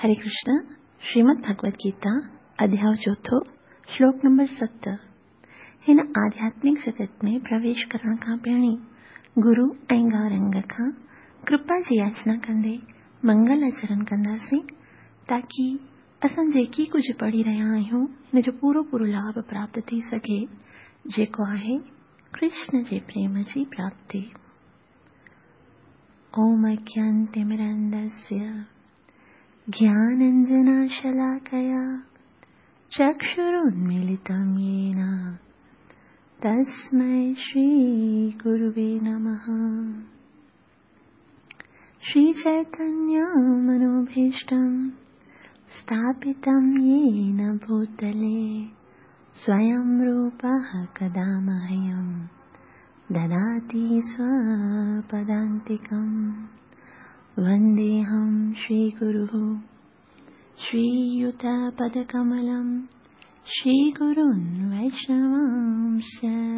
हरे कृष्ण। श्रीमद् भगवद गीता अध्याय 4 श्लोक नंबर 17। हिन आध्यात्मिक जगत में प्रवेश करण खां पहिरीं गुरु ऐं गौरंग खां कृपा जी याचना कंदे मंगल आचरण कंदासीं ताकि असां जेकी कुछ पढ़ी रहिया आहियूं हिन जो पूरो लाभ प्राप्त थी सघे, जेको आहे कृष्ण जे प्रेम जी प्राप्ति। ओम अज्ञानतिमिरन्धस्य ज्ञानाञ्जनशलाकया चक्षुरुन्मीलितं येन तस्मै श्रीगुरुवे नमः। श्रीचैतन्यमनोभीष्टं स्थापितं येन भूतले स्वयं रूपः कदा मह्यं ददाति स्वपदान्तिकम्। वन्देऽहं श्रीगुरुः श्रीयुतपदकमलं श्रीगुरून् वैष्णवांश्च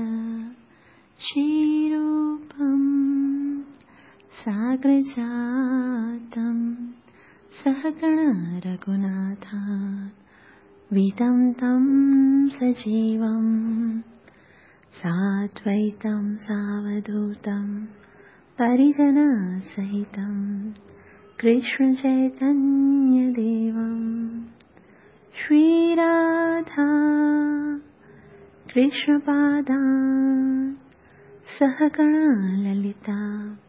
श्रीरूपं साग्रजातं सहगण रघुनाथान्वितं तं सजीवं साद्वैतं सावधूतं परिजनसहितं कृष्ण चैतन्य देवं श्रीराधा कृष्णपादान् सहगण ललिता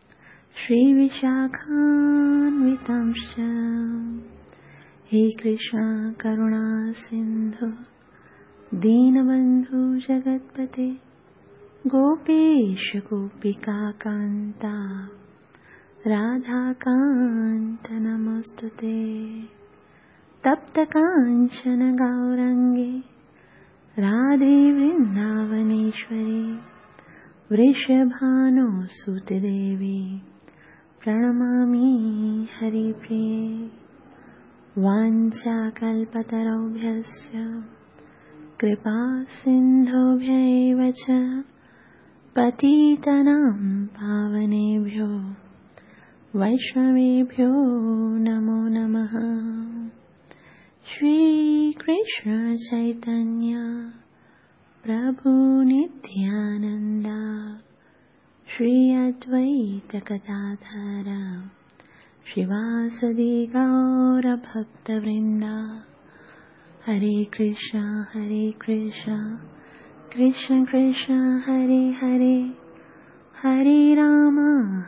श्रीविशाखान्वितंश्च। हे कृष्ण करुणा सिन्धु दीनबन्धु जगत्पते गोपेश गोपिकान्ता राधाकान्त नमोस्तुते। तप्तकाञ्चन गौराङ्गे राधे वृन्दावनेश्वरी वृषभानुसुते देवी प्रणमामि हरिप्रिये। वाञ्छाकल्पतरुभ्यश्च कृपा सिन्धुभ्यैव च पतितानां पावनेभ्यो वैष्णवेभ्यो नमो नमः। श्रीकृष्ण चैतन्य प्रभु नित्यानन्द श्री अद्वैत गदाधर श्रीवासदि गौर भक्तवृन्द। हरे कृष्ण कृष्ण कृष्ण हरे हरे हरे राम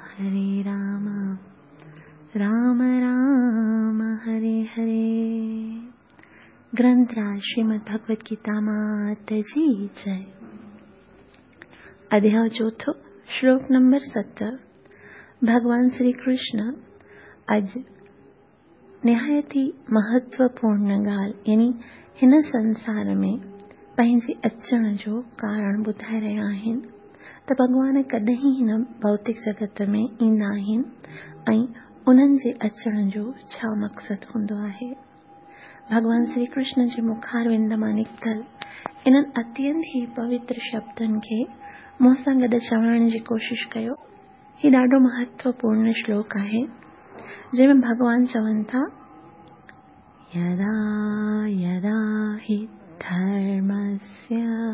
राम राम हरे हरे। ग्रंथराज श्रीमद् भगवद गीता माता जी जय। अध्याय 4 श्लोक नंबर 17। भगवान श्री कृष्ण अज निहायती महत्वपूर्ण ॻाल्हि यानी हिन संसार में पंहिंजे अचण जो कारण ॿुधाए रहिया आहिनि त भगवान कॾहिं हिन भौतिक जगत में ईंदा आहिनि ऐं उन्हनि जे अचण जो छा मक़सद हूंदो आहे। भगवान श्री कृष्ण जे मुखारविंद मां निकतल इन्हनि अत्यंत ही पवित्र शब्दनि खे मूं सां गॾु चवण जी कोशिश कयो। ही ॾाढो महत्वपूर्ण श्लोक आहे जंहिंमें भगवान चवनि था, यदा यदा हि धर्मस्य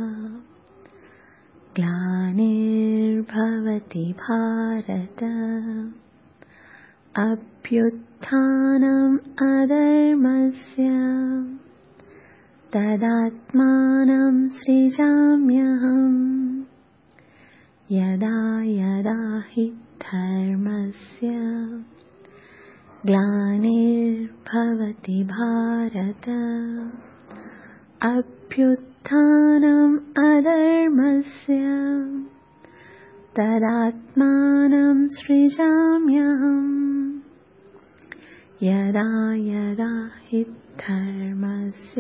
ग्लानिर्भवति भारत अभ्युत्थानम् अधर्मस्य तदात्मानं सृजाम्यहम्। यदा यदा हि धर्मस्य ग्लानिर्भवति भारत अभ्युत्थानम् अधर्मस्य तदात्मानं सृजाम्यहम्। यदा यदा हि धर्मस्य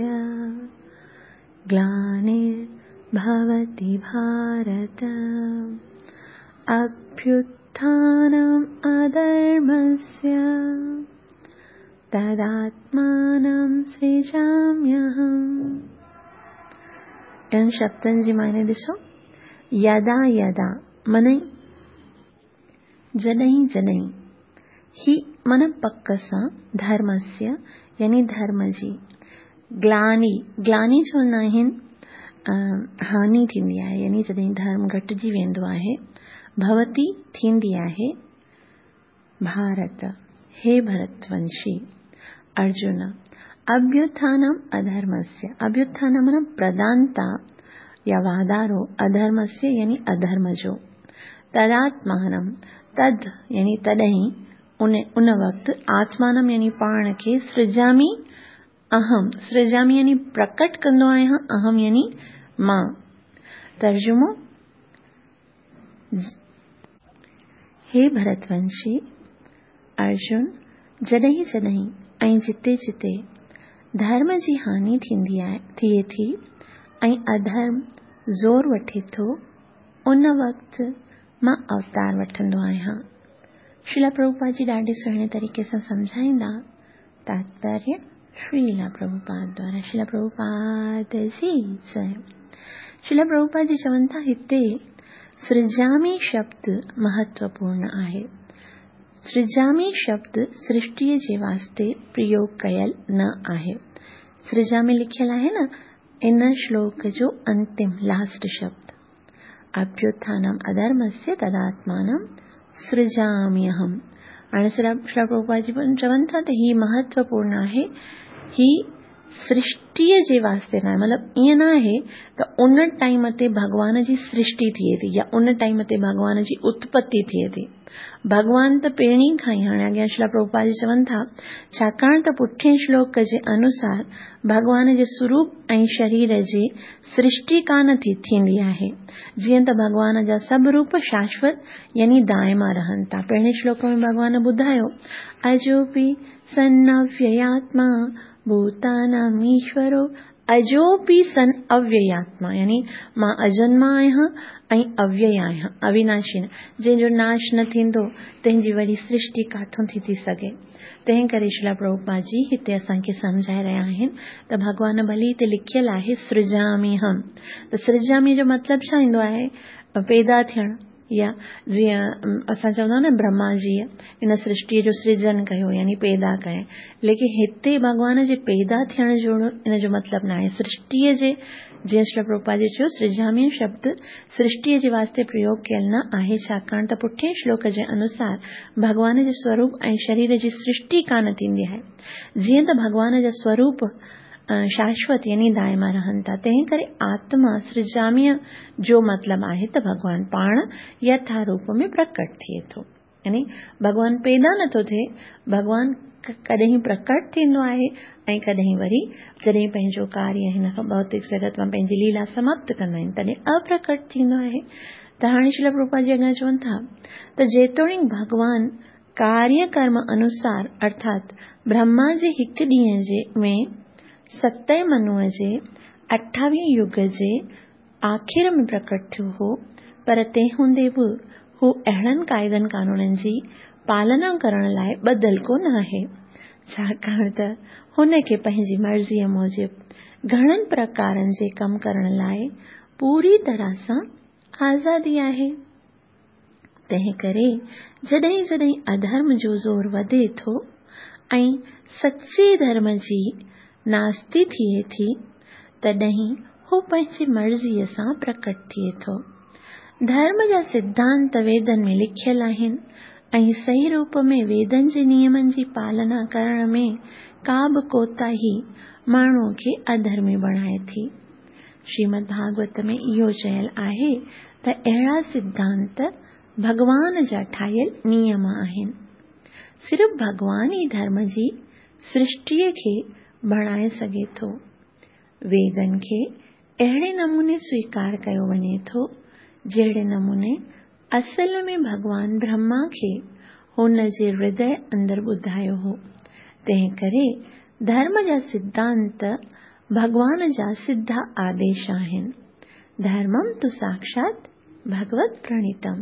ग्लानिर्भवति भारत अभ्युत्थानम् अधर्मस्य तदात्मानं सृजाम्यहम्। इन शब्दनि जी माने ॾिसो। यदा यदा मने जॾहिं जॾहिं ही मन पक सां धर्मस्य यानी धर्म जी ग्लानी चवंदा आहिनि हानि थींदी आहे, यानी जॾहिं धर्म घटिजी वेंदो आहे। भवती थींदी आहे भारत, हे भरतवंशी। अर्जुन अभ्युत्थानम अधर्मस्य, अभ्युत्थान माना प्रधानता या वाधारो, अधर्मस्य यानी अधर्म जो। तदात्मानम, तद यानी तॾहिं, उन वक्त, आत्मानम यानी पाण खे, सृजामी अहम, सृजामी यानी प्रकट कंदो आहियां, अहम यानी मां। तर्जुमो, हे भरतवंशी अर्जुन, जॾहिं जॾहिं ऐं जिते जिते धर्म जी हानि थिए थी ऐं अधर्म ज़ोर वठे थो, उन वक्त मां अवतार वठंदो आहियां। श्रीला प्रभुपाद जी ॾाढे सुहिणे तरीक़े सां सम्झाईंदा। तात्पर्य श्रीला प्रभुपाद द्वारा। श्रीला प्रभुपाद जी जय। श्रीला प्रभुपाद जी चवनि था, हिते सृजामी शब्द महत्वपूर्ण आहे। सृजामी शब्द सृष्टिअ जे वास्ते प्रयोग कयल न आहे। सृजामी लिखियल आहे न इन श्लोक जो अंतिम लास्ट शब्द। अभ्युत्थानम अधर्मस्य तदात्मानम सृजाम्यहम। हाणे श्रीला प्रभुपाद जी चवनि था त ही महत्वपूर्ण आहे, ही सृष्टिअ जे वास्ते न आहे। मतिलबु ईअं न आहे त उन टाइम ते भगवान जी सृष्टि थिए थी या उन टाइम ते भगवान जी उत्पत्ति थिए थी। भगवान त पहिरीं खां ई, हाणे अॻियां श्रीला प्रभुपाद जी चवनि था, छाकाणि त पुठिएं श्लोक जे अनुसार भगवान जे स्वरूप ऐं शरीर जी सृष्टि कान थींदी आहे। जीअं त भगवान जा सभु रूप शाश्वत यानी दायमा रहनि था। पहिरें श्लोक में भगवान ॿुधायो, अजोपि सन अव्ययात्मा भूतानाम ईश्वरो, अजोपि सन अव्ययात्मा यानी मां अजन्मा आहियां ऐं अव्यय आहियां, अविनाशी न, जंहिंजो नाश न थींदो, तंहिंजी वरी सृष्टि काथों थी सघे। तंहिं करे श्रीला प्रभुपाद जी हिते असांखे सम्झाए रहिया आहिनि त भगवान भली हिते लिखियल आहे सृजामी हम, त सृजामी जो मतिलबु छा ईंदो आहे? पैदा थियणु, या जीअं असां चवंदा आहियूं न ब्रह्मा जी इन सृष्टिअ जो सृजन कयो यानी पैदा कयो, लेकिन हिते भगवान जे पैदा थियण जो इन जो मतिलबु न आहे। सृष्टिअ जे, जीअं श्री प्रभुपाद जी चयो, सृजामी शब्द सृष्टिअ जे वास्ते प्रयोग कयल न आहे, छाकाणि त पुठिएं श्लोक जे अनुसार भगवान जे स्वरूप ऐं शरीर जी सृष्टि कान थींदी आहे। जीअं त भगवान जा स्वरूप शाश्वत यानी दायमा रहनि था, तंहिं करे आत्मा सृजामीअ जो मतिलबु आहे त भगवान पाण यथारूप में प्रकट थिए थो। यानी भगवान पैदा नथो थिए, भगवान कॾहिं प्रकट थींदो आहे ऐं कॾहिं वरी जॾहिं पंहिंजो कार्य हिन भौतिक जगत में पंहिंजी लीला समाप्त कंदा आहिनि तॾहिं अप्रकट थींदो आहे। त हाणे श्रीला प्रभुपाद जी अॻियां चवनि था त जेतोणीकि भगवान कार्य कर्म अनुसार अर्थात ब्रह्मा जे हिकु ॾींहं जे में 7 मनुअ जे 28 युग जे आख़िर में प्रकट थियो हो, पर तंहिं हूंदे बि हू अहिड़नि क़ाइदनि कानूननि जी पालना करण लाइ ॿधल कोन आहे, छाकाणि त हुन खे पंहिंजी मर्ज़ीअ मूजिब घणनि प्रकारनि जे कम करण लाइ पूरी तरह सां आज़ादी आहे। तंहिं करे जॾहिं जॾहिं अधर्म जो ज़ोर वधे थो ऐं सचे धर्म जी नास्ती थिए थी, तॾहिं हू पंहिंजी मर्ज़ीअ सां प्रकट थिए थो। धर्म जा सिद्धांत वेदनि में लिखियल आहिनि ऐं सही रूप में वेदनि जे नियमनि जी पालना करण में का बि कोताही माण्हूअ खे अधर्मी बणाए थी। श्रीमद् भागवत में इहो चयल आहे त अहिड़ा सिद्धांत भगवान जा ठाहियल नियम आहिनि। सिर्फ़ भगवान ई धर्म जी सृष्टिअ खे बणाए सघे थो। वेदनि खे अहिड़े नमूने स्वीकार कयो वञे थो जहिड़े नमूने असल में भगवान ब्रह्मा खे हुन जे हृदय अंदर ॿुधायो हो। तंहिं करे धर्म जा सिद्धांत भगवान जा सिद्धा आदेश आहिनि। धर्मम तु साक्षात भगवत प्रणीतम।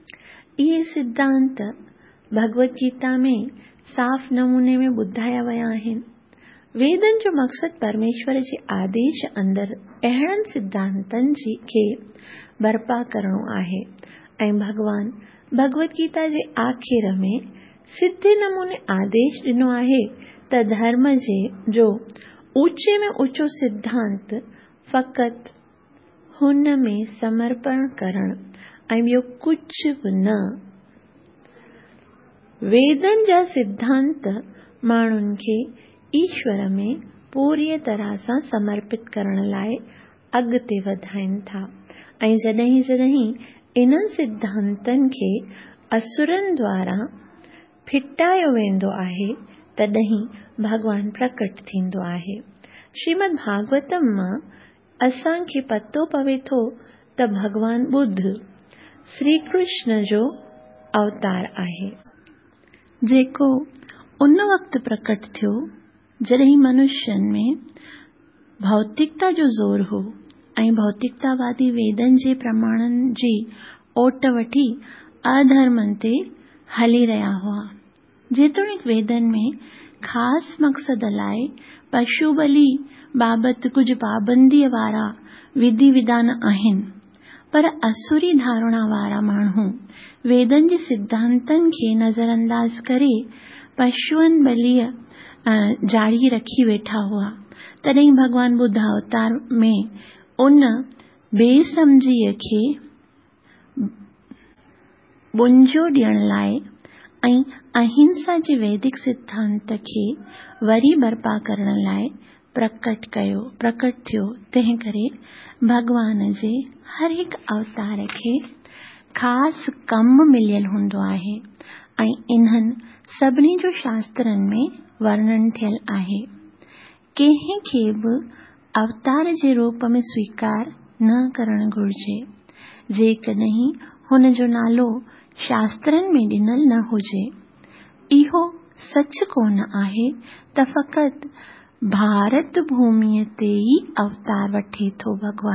इहे सिद्धांत भगवत गीता में साफ़ नमूने में ॿुधाया विया आहिनि। वेदनि जो मक़सदु परमेश्वर जे आदेश अंदर अहिड़नि सिद्धांतनि खे बर्पा करणो आहे ऐं भगवान भगवत गीता जे आख़िर में सिधे नमूने आदेश ॾिनो आहे त धर्म जो ऊचे में ऊचो सिद्धांत फ़क़ति हुन में समर्पण करणु ऐं ॿियो कुझु बि न। वेदनि जा सिद्धांत माण्हुनि खे ईश्वर में पूरी तरह सां समर्पित करण लाइ अॻिते वधाइनि था ऐं जॾहिं जॾहिं इन्हनि सिद्धांतनि खे असुरनि द्वारा फिटायो वेंदो आहे तॾहिं भगवान प्रकट थींदो आहे। श्रीमद् भागवतम मां असांखे पतो पवे थो त भगवान बुद्ध श्री कृष्ण जो अवतार आहे, जेको उन वक़्तु प्रकट थियो जॾहिं मनुष्यनि में भौतिकता जो ज़ोर हो ऐं भौतिकतावादी वेदनि जे प्रमाणनि जी ओट वठी अधर्मनि ते हली रहिया हुआ। जेतोणीकि वेदनि में ख़ासि मक़सद लाइ पशु बलि बाबति कुझु पाबंदीअ वारा विधि विधान आहिनि, पर असुरी धारणा वारा माण्हू वेदनि जे सिद्धांतनि खे नज़रअंदाज करे पशुअनि बलीअ जारी रखी वेठा हुआ। तॾहिं भगवान बुद्ध अवतार में उन बेसमझीअ खे बुंजो ॾियण लाइ ऐं अहिंसा जे वैदिक सिद्धांत खे वरी बर्पा करण लाइ प्रकट थियो। तंहिं करे भगवान जे हर हिकु अवतार खे ख़ासि कमु मिलियल हूंदो आहे ऐं इन्हनि सभिनी जो शास्त्रनि में वर्णन थियल आहे। कंहिं खे बि अवतार जे रूप में स्वीकार न करणु घुर्जे जेकॾहिं हुन जो नालो शास्त्रनि में ॾिनल न हुजे। इहो सच कोन आहे त फ़क़ति भारत भूमीअ ते ई अवतार वठे थो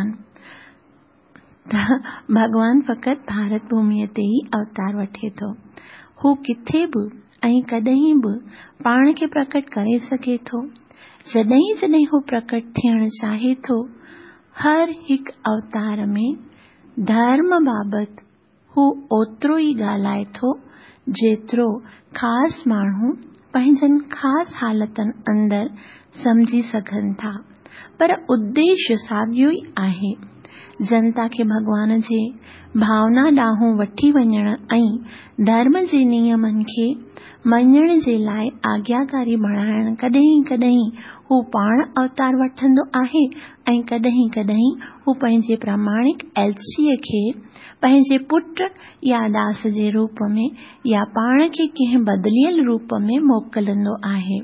भगवान फ़क़ति भारत भूमीअ ते ई अवतार वठे थो। हू किथे बि ऐं कॾहिं बि पाण खे प्रकट करे सघे थो। जॾहिं जॾहिं हू प्रकट थियणु चाहे थो, हर हिकु अवतार में धर्म बाबति हू ओतिरो ई ॻाल्हाए थो जेतिरो ख़ासि माण्हू पंहिंजनि ख़ासि हालतनि अंदरि समझी सघनि था, पर उद्देश्य साॻियो ई आहे, जनता खे भगवान जे भावना ॾांहुं वठी वञण ऐं धर्म जे नियमनि खे मञण जे लाइ आज्ञाकारी बणाइण। कॾहिं कॾहिं हू पाण अवतार वठंदो आहे ऐं कॾहिं कॾहिं हू पंहिंजे प्रामाणिक एलचीअ खे पंहिंजे पुट या दास जे रूप में या पाण खे कंहिं बदिलियल रूप में मोकिलंदो आहे।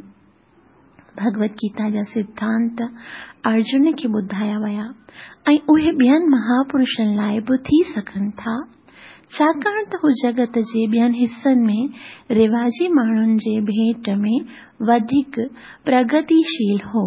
भगवत गीता जा सिद्धांत अर्जुन खे ॿुधाया विया ऐं उहे ॿियनि महापुरुषनि लाइ बि थी सघनि था, छाकाणि त हू जगत जे ॿियनि हिस्सनि में रिवाजी माण्हुनि जे भेट में वधीक प्रगतिशील हो।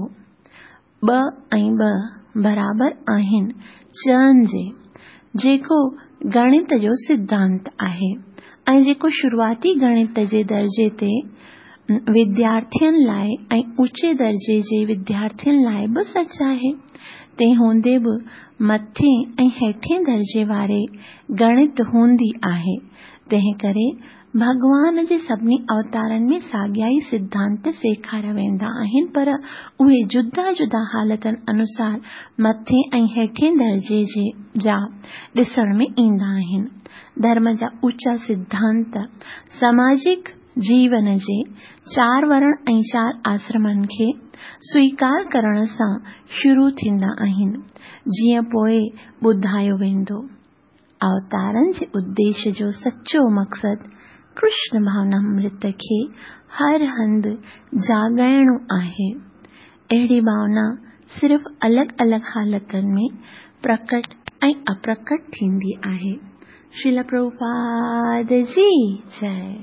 2 ऐं 2 बराबर आहिनि चवण जेको गणित जो सिद्धांत आहे ऐं जेको शुरूआती गणित जे दर्जे ते विद्यार्थियुनि लाइ ऐं ऊचे दर्जे जे विद्यार्थियुनि लाइ बि सच आहे। तंहिं हूंदे बि मथे ऐं हेठें दर्जे वारे गणित हूंदी आहे। तंहिं करे भगवान जे सभिनी अवतारनि में साॻियाई सिद्धांत सेखारिया वेंदा आहिनि, पर उहे जुदा जुदा हालतनि अनुसार मथे ऐं हेठें दर्जे जा ॾिसण में ईंदा आहिनि। धर्म जा ऊचा सिद्धांत सामाजिक जीवन जे 4 वर्ण ऐं 4 आश्रमनि खे स्वीकार करण सां शुरू थींदा आहिनि। जीअं पोइ ॿुधायो वेंदो, अवतारनि जे उद्देश्य जो सचो मक़सदु कृष्ण भावनामृत खे हर हंधि जाॻाइणो आहे। अहिड़ी भावना सिर्फ़ अलॻि अलॻि हालतुनि में प्रकट ऐं अप्रकट थींदी आहे। श्रील प्रभुपाद जी जय।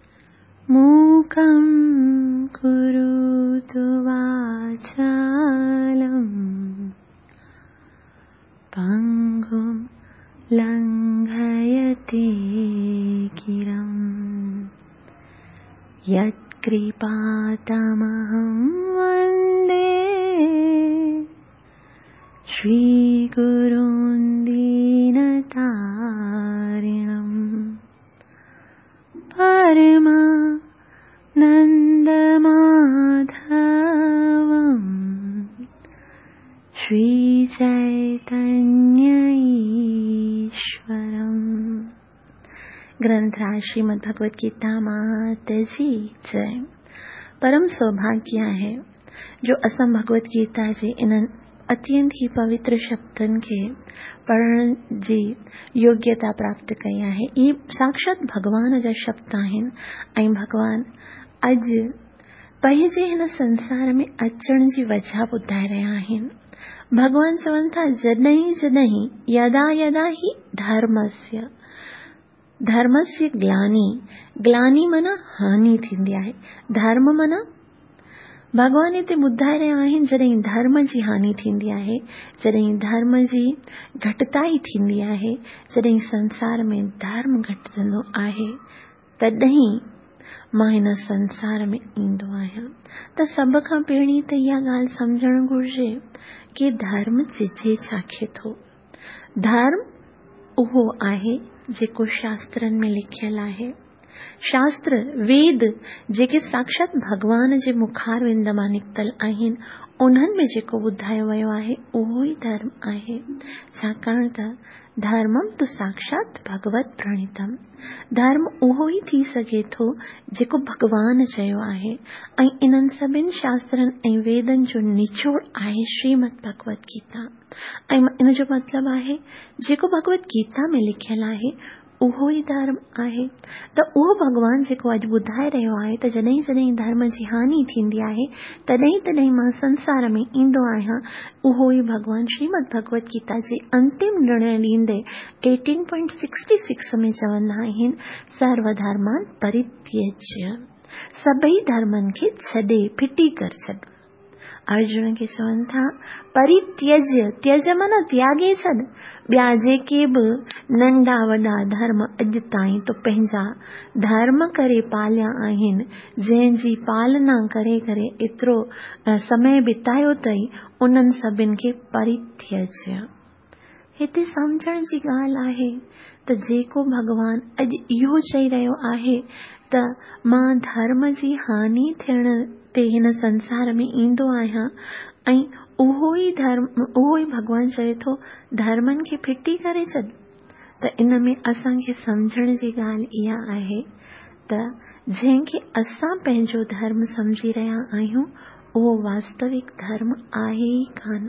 मूकं करोतु वाचालं पंगुं लंघयते गिरं यत्कृपातमहं वन्दे श्रीगुरुं दीनतारिणं। श्री चैतन्य ईश्वरम। ग्रंथराज श्रीमद् भगवत गीता माता जी जय। परम सौभाग्य है जो असां भगवत गीता जी इन्हनि अत्यंत ही पवित्र शब्दनि खे पढ़ण जी योग्यता प्राप्त कई आहे। ये साक्षात भगवान जा शब्द आहिनि ऐं भगवान अॼु पंहिंजे हिन संसार में अचण जी वजह ॿुधाए रहिया आहिनि। भगवान चवनि था जॾहिं जॾहिं यदा यदा ही धर्मस्य ग्लानि माना हानि थींदी आहे। धर्म माना भगवान हिते ॿुधाए रहिया आहिनि जॾहिं धर्म जी हानि थींदी आहे, जॾहिं धर्म जी घटिताई थींदी आहे, जॾहिं संसार में धर्म घटिजंदो आहे, तॾहिं मां हिन संसार में ईंदो आहियां। त सभ खां पहिरीं त इहा ॻाल्हि सम्झणु घुर्जे कि धर्म चिजे छाखे थो। धर्म उहो आहे जेको शास्त्रनि में लिखियल आहे। शास्त्र वेद जेके साक्षात भगवान जे मुखारविंद मां निकतल आहिनि, उन्हनि में जेको ॿुधायो वियो आहे उहो ई धर्म आहे। छाकाणि त धर्मम तो साक्षात भगवत प्रणीतम। धर्म उहो ई थी सघे थो जेको भगवान चयो आहे ऐं इन्हनि सभिनि शास्त्रनि ऐं वेदनि जो निचोड़ आहे श्रीमद् भगवत गीता। ऐं इन जो मतिलबु आहे जेको भगवत गीता में लिखियल आहे उहो ई धर्म आहे। त उहो भगवान जेको अॼु ॿुधाए रहियो आहे त जॾहिं जॾहिं धर्म जी हानि थींदी आहे तॾहिं तॾहिं मां संसार में ईंदो आहियां, उहो ई भगवान श्रीमद् भगवत गीता जे अंतिम निर्णय ॾींदे 18.66 में चवंदा आहिनि सर्वधर्मान परित्यज्य। सभई धर्मनि खे छॾे फिटी कर छॾ। अर्जुन खे चवनि था परित्यज्य, त्यज माना त्यागे छॾ। ॿिया जेके बि नंढा वॾा धर्म अॼु ताईं तो पंहिंजा धर्म करे पालिया आहिनि, जंहिंजी पालना करे करे एतिरो समय बितायो अथई, उन्हनि सभिनि खे परित्यज्य। हिते सम्झण जी ॻाल्हि आहे त जेको भगवान अॼु इहो चई रहियो आहे त मां धर्म जी हानि थियण ते हिन संसार में ईंदो आहियां ऐं उहो ई भगवान चए थो धर्मनि खे फिटी करे छॾ। त इन में असांखे सम्झण जी ॻाल्हि इहा आहे त जंहिंखे असां पंहिंजो धर्म सम्झी रहिया आहियूं उहो वास्तविक धर्म आहे ई कान।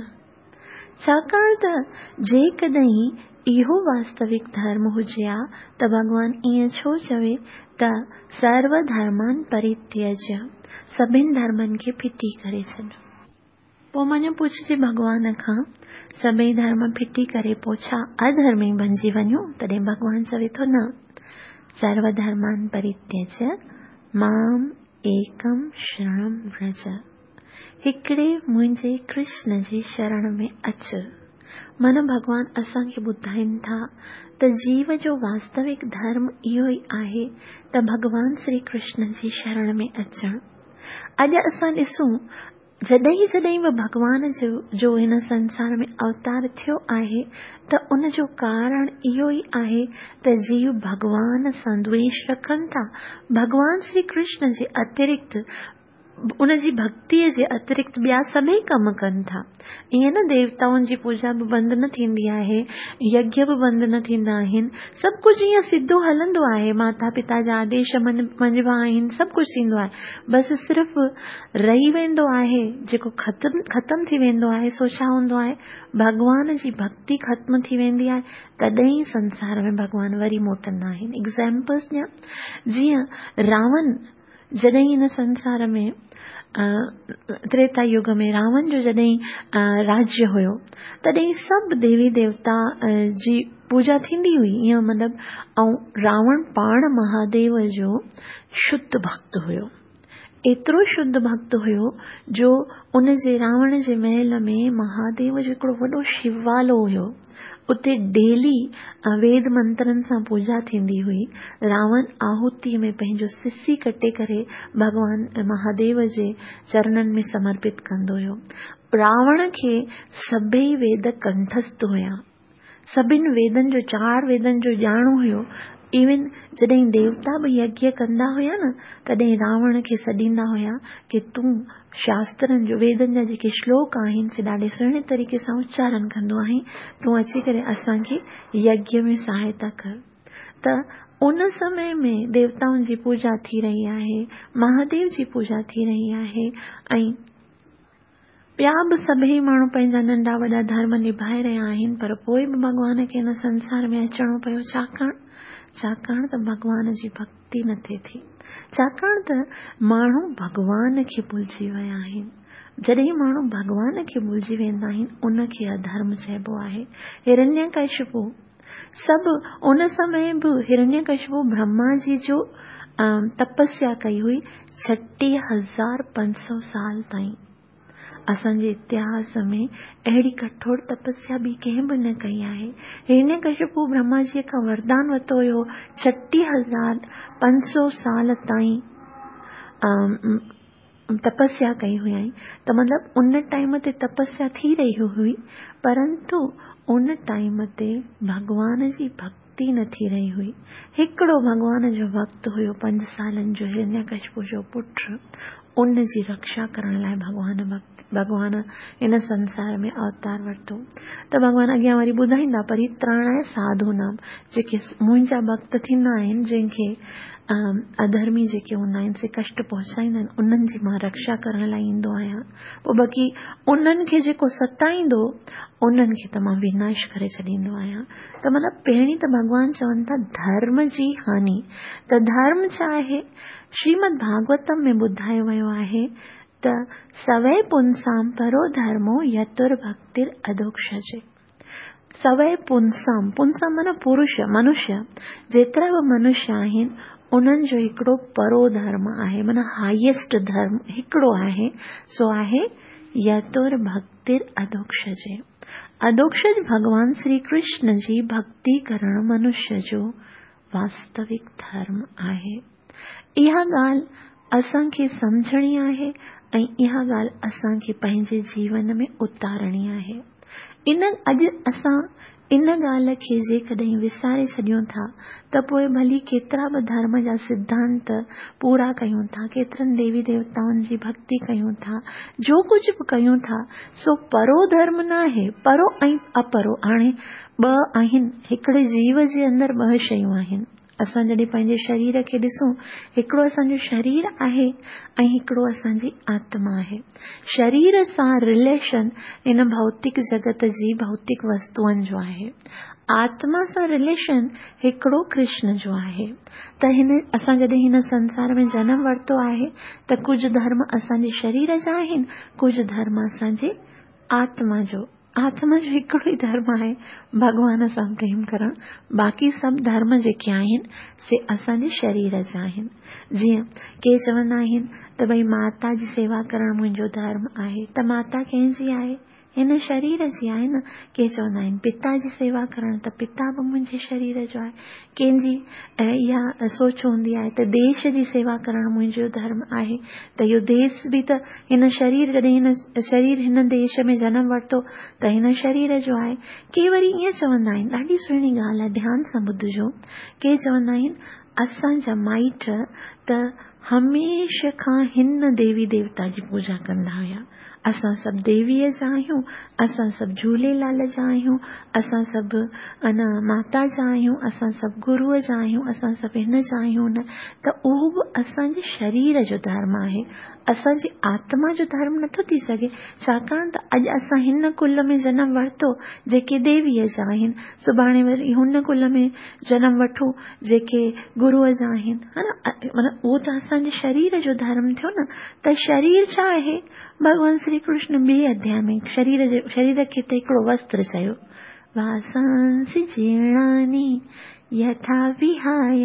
छाकाणि त जेकॾहिं इहो वास्तविक धर्म हुजे हा त भगवान ईअं छो चवे त सर्व धर्मान परित्यज्य, सभिनि धर्मनि खे फिटी करे छॾ। पोइ मां पुछजे भगवान खां सभई धर्म फिटी करे पोइ छा अधर्मी बणिजी वञूं? तॾहिं भगवान चवे थो न, सर्व धर्मान परित्यज्य माम एकम शरणम व्रज। हिकिड़े मुंहिंजे कृष्ण जी शरण में अच। मन भगवान असांखे ॿुधाइनि था त जीव जो वास्तविक धर्म इहो ई आहे त भगवान श्री कृष्ण जी शरण में अचणु। अॼु असां ॾिसूं जॾहिं जॾहिं बि भगवान जो हिन संसार में अवतार थियो आहे त उन जो कारण इहो ई आहे त जीव भगवान सां द्वेष रखनि था, भगवान श्री कृष्ण जे अतिरिक्त उन जी भक्तिअ जे अतिरिक्त ॿिया सभई कम कनि था। ईअं न देवताउनि जी पूजा बि बंदि न थींदी आहे, यज्ञ बि बंदि न थींदा आहिनि, सभु कुझु ईअं सिधो हलंदो आहे, माता पिता जा आदेश मञिबा आहिनि, सभु कुझु थींदो आहे। बसि सिर्फ़ु रही वेंदो आहे जेको ख़तमु थी वेंदो आहे, सो छा हूंदो आहे भगवान जी भक्ति ख़त्म थी वेंदी आहे, तॾहिं संसार में भगवान वरी मोटंदा आहिनि। एग्ज़ाम्पल्स ॾियां, जीअं रावण जॾहिं हिन संसार में त्रेता युग में रावण जो जॾहिं राज्य हुयो तॾहिं सभु देवी देवता जी पूजा थींदी हुई, ईअं मतिलबु। ऐं रावण पाण महादेव जो शुद्ध भक्त हुयो, एतिरो शुद्ध भक्त हुयो जो उन जे रावण जे महल में महादेव जो हिकिड़ो वॾो शिवालो हुयो। उते डेली वेद मंत्रनि सां पूजा थींदी हुई। रावण आहुतीअ में पंहिंजो सिसी कटे करे भगवान महादेव जे चरणनि में समर्पित कंदो हुयो। रावण खे सभई वेद कंठस्थ हुया, सभिनि वेदनि जो 4 वेदनि जो ॼाण हुयो, इवन जॾहिं देवता बि यज्ञ कंदा हुया न, तॾहिं रावण खे सॾींदा हुया कि तूं शास्त्रनि जो, वेदनि जा जेके श्लोक आहिनि से ॾाढे सुहिणे तरीक़े सां उच्चारण कंदो आहीं, तूं अची करे असांखे यज्ञ में सहायता कर। त उन समय में देवताउनि जी पूजा थी रही आहे, महादेव जी पूजा थी रही आहे, ऐं ॿिया बि सभई माण्हू पंहिंजा नंढा वॾा धर्म निभाए रहिया आहिनि, पर पोइ बि भॻवान खे हिन संसार में अचणो पियो। छाकाणि त भॻवान जी भक्ति न थिए थी, छाकाणि त माण्हू भॻवान खे भुलिजी विया आहिनि। जॾहिं माण्हू भॻवान खे भुलिजी वेंदा आहिनि, उनखे अधर्म चइबो आहे। हिरण्यकशिपु सभु उन समय बि हिरण्यकशिपु ब्रह्मा जी जो तपस्या कई हुई 36,500 साल ताईं। असांजे इतिहास में अहिड़ी कठोर तपस्या बि कंहिं बि न कई आहे। हिरण्यकशिपु ब्रह्मा जी खां वरदान वरितो हुयो 36,500 साल ताईं तपस्या कई हुई। त मतलब उन टाइम ते तपस्या थी रही हुई, परंतु उन टाइम ते भगवान जी भक्ति न थी रही हुई। हिकिड़ो भगवान जो भक्त हुयो 5 सालनि जो हिरण्यकशिपु जो पुत्र, उन जी रक्षा करण लाइ भगवान इन संसार में अवतार वरितो। त भगवान अॻियां वरी ॿुधाईंदा, परित्राणाय साधूनाम, जेके मुंहिंजा भक्त थींदा आहिनि, जंहिंखे अधर्मी जेके हूंदा आहिनि से कष्ट पहुचाईंदा आहिनि, उन्हनि जी मां रक्षा करण लाइ ईंदो आहियां। पोइ बाक़ी उन्हनि खे जेको सताईंदो, उन्हनि खे त मां विनाश करे छॾींदो आहियां। त मतिलबु पहिरीं त भॻवान चवनि था धर्म जी हानि। त धर्म छा आहे? श्रीमद् भागवतम में ॿुधायो वियो आहे त सवै पुंसाम परो धर्मो यतुर भक्तिर अधोक्षजे। सवै पुंसाम, पुंसाम माना पुरुष, मनुष्य, जेतिरा बि मनुष्य आहिनि उन्हनि जो हिकिड़ो परो धर्म आहे, माना हाईएस्ट धर्म हिकिड़ो आहे, सो आहे यतुर भक्तिर अधोक्षजे। अधोक्षज भगवान श्री कृष्ण जी भक्ति करण मनुष्य जो वास्तविक धर्म आहे। इहा ॻाल्हि असांखे सम्झणी आहे ऐं इहा ॻाल्हि असांखे पंहिंजे जीवन में उतारणी आहे। अॼु असां इन ॻाल्हि खे जेकॾहिं विसारे छॾियूं था त पोइ भली केतिरा बि धर्म जा सिद्धांत पूरा कयूं था, केतिरनि देवी देवताउनि जी भक्ति कयूं था, जो कुझु बि कयूं था, सो परो धर्म न आहे। परो ऐं अपरो हाणे ॿ आहिनि। हिकिड़े जीव जे अंदरि 2 शयूं आहिनि। असां जॾहिं पंहिंजे शरीर खे ॾिसूं, हिकिड़ो असांजो शरीर आहे ऐं हिकिड़ो असांजी आत्मा आहे। शरीर सां रिलेशन इन भौतिक जगत जी भौतिक वस्तुअनि जो आहे। आत्मा सां रिलेशन हिकिड़ो कृष्ण जो आहे। त असां जॾहिं हिन संसार में जन्म वरितो आहे त कुझु धर्म असांजे शरीर जा आहिनि, कुझु धर्म असांजे आत्मा जो हिकिड़ो ई धर्म आहे, भगवान सां प्रेम करणु। बाक़ी सभु धर्म जेके आहिनि से असांजे शरीर जा आहिनि। जीअं के चवंदा आहिनि त भई माता जी सेवा करणु मुंहिंजो धर्म आहे, त माता कंहिंजी आहे? हिन शरीर जी आहे न। के चवंदा आहिनि पिता जी सेवा करणु, त पिता बि मुंहिंजे शरीर जो आहे। कंहिंजी इहा सोच हूंदी आहे त देश जी सेवा करणु मुंहिंजो धर्म आहे, त इहो देश बि त हिन शरीर, जॾहिं हिन देश में जन्म वरितो त हिन शरीर जो आहे। के वरी ईअं चवंदा आहिनि, ॾाढी सुहिणी ॻाल्हि आहे, ध्यान सां ॿुधिजो। के चवंदा आहिनि असांजा माइट त हमेशह खां हिन देवी देवता जी पूजा कंदा हुया। असां सभु देवीअ जा आहियूं, असां सभु झूलेलाल जा आहियूं, असां सभु माता जा आहियूं, असां सभु गुरूअ जा आहियूं, असां सभु हिन जा आहियूं न। त उहो बि असांजे शरीर जो धर्म आहे, असांजी आत्मा जो धर्म नथो थी सघे। छाकाणि त अॼु असां हिन कुल में जनम वरितो जेके देवीअ जा आहिनि, सुभाणे वरी हुन कुल में जनम वठूं जेके गुरूअ जा आहिनि, हा न। मतिलबु उहो त असांजे शरीर जो धर्म थियो न। त शरीर छा आहे? भगवान श्री कृष्ण 2 अध्याय में शरीर खे त हिकिड़ो वस्त्र चयो, वासांसि जीर्णानि यथा विहाय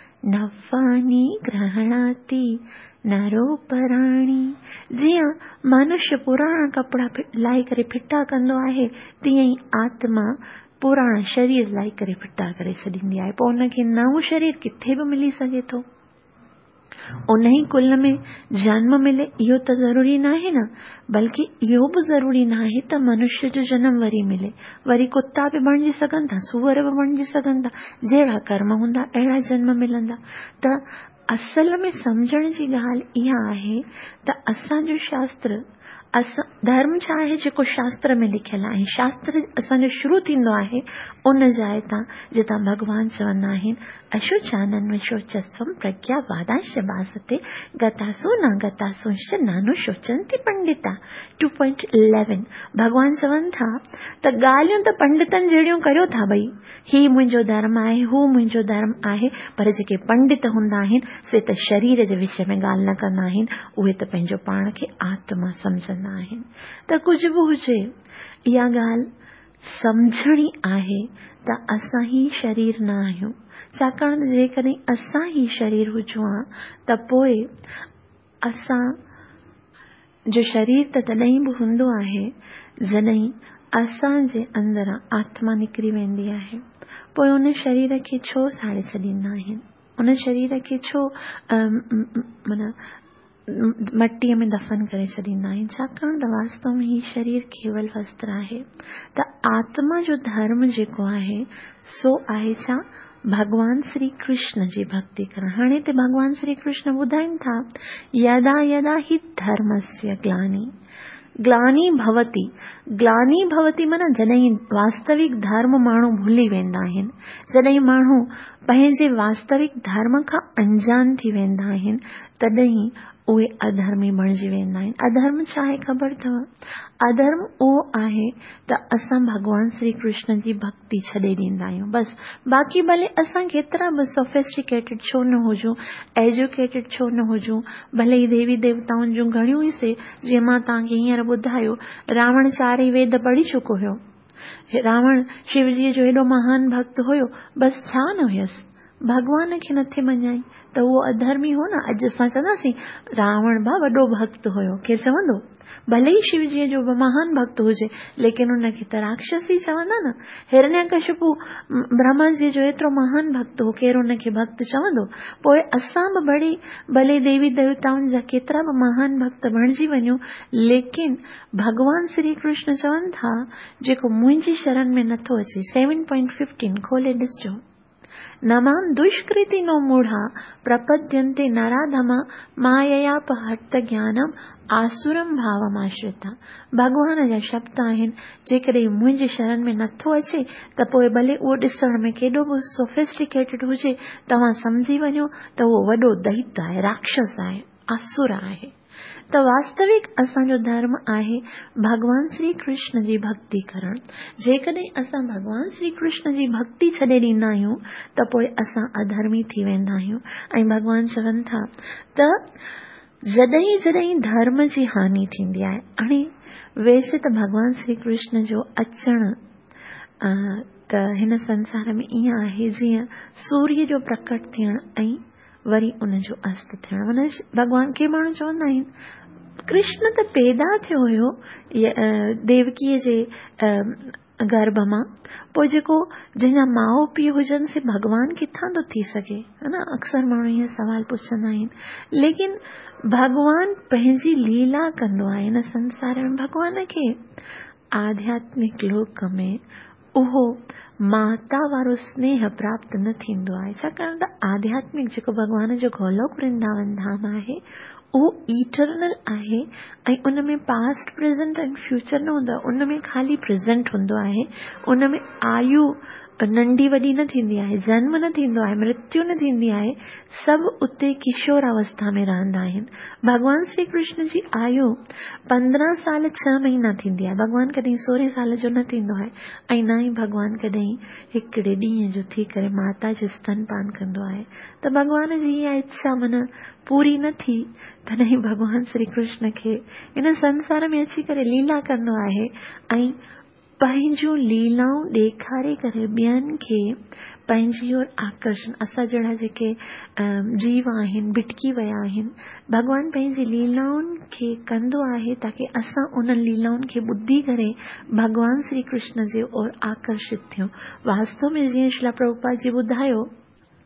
नवानि गृह्णाति नरोपराणि। जीअं मनुष्य पुराणा कपिड़ा लाइ करे फिटा कंदो आहे, तीअं ई आत्मा पुराणा शरीर लाइ करे फिटा करे छॾींदी आहे। पोइ उनखे नओं शरीर किथे बि मिली सघे थो। उन ही कुल में जन्म मिले इहो त ज़रूरी नाहे न, बल्कि इहो बि ज़रूरी नाहे त मनुष्य जो जन्म वरी मिले। वरी कुत्ता बि बणिजी सघनि था, सूअर बि बणिजी सघनि था, जहिड़ा कर्म हूंदा अहिड़ा जन्म मिलंदा। त असल में समझण जी ॻाल्हि इहा आहे त असांजो शास्त्र धर्म छा आहे जेको शास्त्र में लिखियल आहे। शास्त्र असांजो शुरू थींदो आहे उन जाइ तां जितां भगवान चवंदा आहिनि अशोचानन शोचस्वम प्रज्ञा वादांश भासते गतासु न गतासुश्च नानु शोचंती पंडिता 2.11। भगवान चवनि था त ॻाल्हियूं त पंडितनि जहिड़ियूं करियो था, भई ही मुंहिंजो धर्म आहे, हू मुंहिंजो धर्म आहे, पर जेके पंडित हूंदा आहिनि से त शरीर जे विषय में ॻाल्हि न कंदा आहिनि, उहे त पंहिंजो पाण खे आत्मा सम्झंदा आहिनि। त कुझु बि हुजे, इहा ॻाल्हि सम्झणी आहे त असां ही शरीर न आहियूं। छाकाणि जेकॾहिं असां ही शरीर हुजूं हा त पोइ असां जो शरीर त तॾहिं बि हूंदो आहे जॾहिं असांजे अंदरां आत्मा निकिरी वेंदी आहे। पोइ उन शरीर खे छो साड़े छॾींदा आहिनि, उन शरीर खे छो माना मट्टीअ में दफ़न करे छॾींदा आहिनि। छाकाणि त वास्तव में ही शरीर केवल वस्त्र आहे। त आत्मा जो धर्म जेको आहे सो आहे छा, भगवान श्री कृष्ण जी भक्ति करणु। हाणे हिते भगवान श्री कृष्ण ॿुधाइनि था यदा यदा ही धर्मस्य ग्लानि भवति माना जॾहिं वास्तविक धर्म माण्हू भुली वेंदा आहिनि, जॾहिं माण्हू पंहिंजे वास्तविक धर्म खां अंजान थी वेंदा आहिनि, तॾहिं उहे अधर्मी बणिजी वेंदा आहिनि। अधर्म छा आहे ख़बर अथव? अधर्म उहो आहे त असां भगवान श्री कृष्ण जी भक्ति छॾे ॾींदा आहियूं। बस बाक़ी भले असां केतिरा बि सोफिस्टिकेटेड छो न हुजूं, एजुकेटेड छो न हुजूं, भले ही देवी देवताउनि जूं घणियूं ई से, जीअं मां तव्हांखे हींअर ॿुधायो, रावण 4 वेद पढ़ी चुको हुयो। रावण शिवजीअ जो एॾो महान भक्त हुयो, बस छा न हुयसि, भगवान खे नथे मञाई त उहो अधर्मी हो न। अॼु असां चवंदासीं रावण बा वॾो भक्त हुयो, केरु चवंदो? भले ई शिवजीअ जो महान भक्त हुजे, लेकिन उनखे त राक्षसी चवंदा न। हिरण्यकशिपु ब्रह्मा जी जो एतिरो महान भक्त हो, केरु उनखे भक्त चवंदो? पोइ असां बि भले देवी देवताउनि जा केतिरा बि महान भक्त बणिजी वञूं, लेकिन भगवान श्री कृष्ण चवनि था जेको मुंहिंजी शरण में नथो अचे। 7.15 खोले ॾिसजो। नमाम दुष्कृति नो मूढ़ा प्रपद्यन्ते नराधमा माययापहत ज्ञानम आसुरम भावम आश्रिता। भगवान जा शब्द आहिनि, जेकॾहिं मुंहिंजी शरण में नथो अचे त पोइ भले उहो ॾिसण में केॾो बि सोफिस्टिकेटेड हुजे, तव्हां सम्झी वञो त उहो वॾो दैत्य आहे, राक्षस आहे, असुर आहे। त वास्तविक असांजो धर्म आहे भगवान श्री कृष्ण जी भक्ति करणु। जेकॾहिं असां भगवान श्री कृष्ण जी भक्ति छॾे ॾींदा आहियूं त पोइ असां अधर्मी थी वेंदा आहियूं। ऐं भगवान चवनि था त जॾहिं जॾहिं धर्म जी हानि थींदी आहे, हाणे वैसे त भगवान श्री कृष्ण जो अचणु त हिन संसार में ईअं आहे जीअं सूर्य जो प्रकट थियणु ऐं वरी उनजो अस्त थियणु। माना भगवान के माण्हू चवंदा आहिनि कृष्ण त पैदा थियो हुयो देवकीअ जे गर्भ मां, पोइ जेको जंहिंजा माउ पीउ हुजनि से भगवान किथां थो थी सघे, है न? अक्सर माण्हू इहे सवाल पुछंदा आहिनि। लेकिन भगवान पंहिंजी लीला कंदो आहे हिन संसार में। भगवान खे आध्यात्मिक लोक में उहो माता वारो स्नेह प्राप्त न थींदो आहे। छाकाणि त आध्यात्मिक जेको भगवान जो गोलोक वृंदावन धाम आहे उहो इटरनल आहे ऐं उन में पास्ट प्रेजेंट एंड फ्यूचर न हूंदो आहे। उन में ख़ाली प्रेजेंट हूंदो आहे। उन में आयु नंढी वॾी न थींदी आहे, जन्म न थींदो आहे, मृत्यु न थींदी आहे, सभु उते किशोर अवस्था में रहंदा आहिनि। भगवान श्री कृष्ण जी आयु 15 साल 6 महीना थींदी आहे। भगवान कॾहिं 16 साल जो न थींदो आहे ऐं न ई भगवान कॾहिं हिकिड़े ॾींहं जो थी करे माता जो स्तनपान कंदो आहे। त भगवान जी इहा इच्छा माना पूरी न थी, तॾहिं भगवान श्री कृष्ण खे इन संसार में अची करे लीला कंदो आहे ऐं पंहिंजूं लीलाऊं ॾेखारे करे ॿियनि खे पंहिंजी ओर आकर्षण। असां जहिड़ा जेके जीव आहिनि भिटकी विया आहिनि, भगवान पंहिंजी लीलाउनि खे कंदो आहे ताकि असां उन लीलाउनि खे ॿुधी करे भगवान श्री कृष्ण जे ओर आकर्षित थियूं। वास्तव में जीअं श्रील प्रभुपाद जी ॿुधायो त